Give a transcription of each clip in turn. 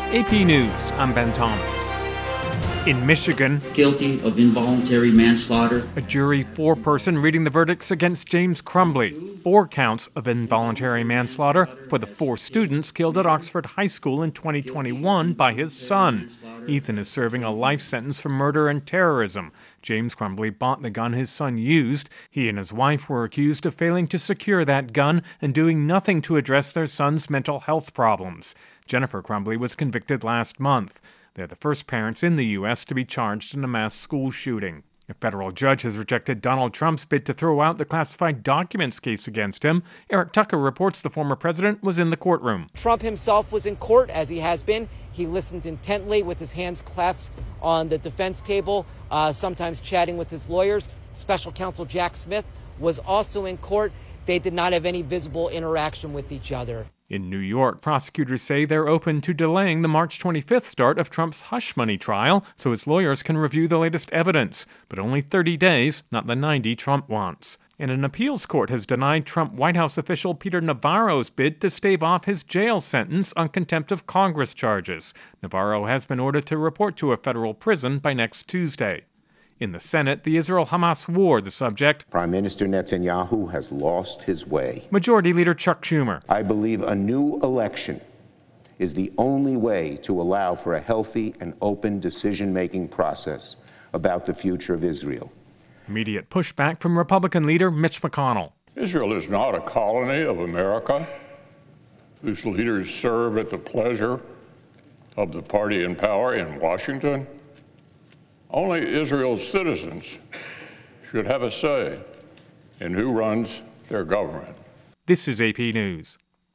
AP News, I'm Ben Thomas. In Michigan, guilty of involuntary manslaughter. A jury four-person reading the verdicts against James Crumbley. 4 counts of involuntary manslaughter for the 4 students killed at Oxford High School in 2021 by his son. Ethan is serving a life sentence for murder and terrorism. James Crumbley bought the gun his son used. He and his wife were accused of failing to secure that gun and doing nothing to address their son's mental health problems. Jennifer Crumbley was convicted last month. They're the first parents in the U.S. to be charged in a mass school shooting. A federal judge has rejected Donald Trump's bid to throw out the classified documents case against him. Eric Tucker reports the former president was in the courtroom. Trump himself was in court, as he has been. He listened intently with his hands clasped on the defense table, sometimes chatting with his lawyers. Special counsel Jack Smith was also in court. They did not have any visible interaction with each other. In New York, prosecutors say they're open to delaying the March 25th start of Trump's hush money trial so his lawyers can review the latest evidence, but only 30 days, not the 90 Trump wants. And an appeals court has denied Trump White House official Peter Navarro's bid to stave off his jail sentence on contempt of Congress charges. Navarro has been ordered to report to a federal prison by next Tuesday. In the Senate, the Israel-Hamas war, the subject. Prime Minister Netanyahu has lost his way. Majority Leader Chuck Schumer. I believe a new election is the only way to allow for a healthy and open decision-making process about the future of Israel. Immediate pushback from Republican leader Mitch McConnell. Israel is not a colony of America whose leaders serve at the pleasure of the party in power in Washington. Only Israel's citizens should have a say in who runs their government. This is AP News.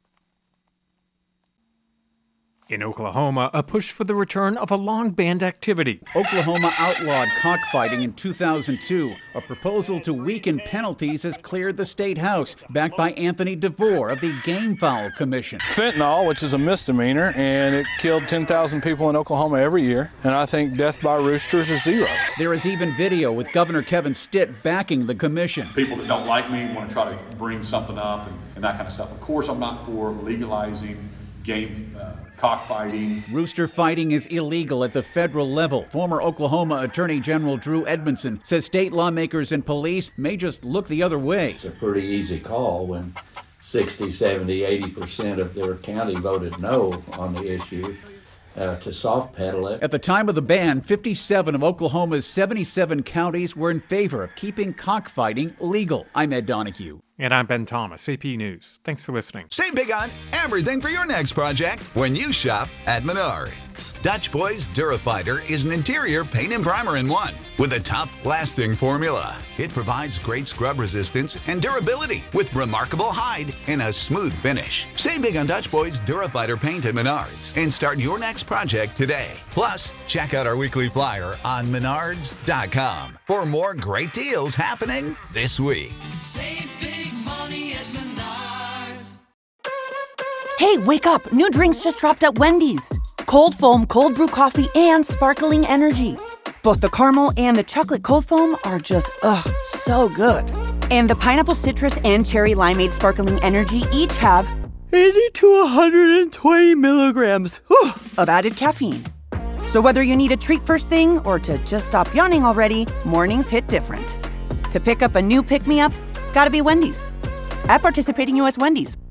In Oklahoma, a push for the return of a long-banned activity. Oklahoma outlawed cockfighting in 2002. A proposal to weaken penalties has cleared the state house, backed by Anthony DeVore of the Game Foul Commission. Fentanyl, which is a misdemeanor, and it killed 10,000 people in Oklahoma every year, and I think death by roosters is 0. There is even video with Governor Kevin Stitt backing the commission. People that don't like me want to try to bring something up and that kind of stuff. Of course, I'm not for legalizing game cockfighting. Rooster fighting is illegal at the federal level. Former Oklahoma Attorney General Drew Edmondson says state lawmakers and police may just look the other way. It's a pretty easy call when 60, 70, 80% of their county voted no on the issue to soft pedal it. At the time of the ban, 57 of Oklahoma's 77 counties were in favor of keeping cockfighting legal. I'm Ed Donahue. And I'm Ben Thomas, AP News. Thanks for listening. Save big on everything for your next project when you shop at Menards. Dutch Boys Durafighter is an interior paint and primer in one with a tough, lasting formula. It provides great scrub resistance and durability with remarkable hide and a smooth finish. Save big on Dutch Boys Durafighter paint at Menards and start your next project today. Plus, check out our weekly flyer on Menards.com for more great deals happening this week. Save big money at Menards. Hey, wake up! New drinks just dropped at Wendy's. Cold foam, cold brew coffee, and sparkling energy. Both the caramel and the chocolate cold foam are just, so good. And the pineapple citrus and cherry limeade sparkling energy each have 80 to 120 milligrams of added caffeine. So whether you need a treat first thing or to just stop yawning already, mornings hit different. To pick up a new pick-me-up, gotta be Wendy's. At participating U.S. Wendy's.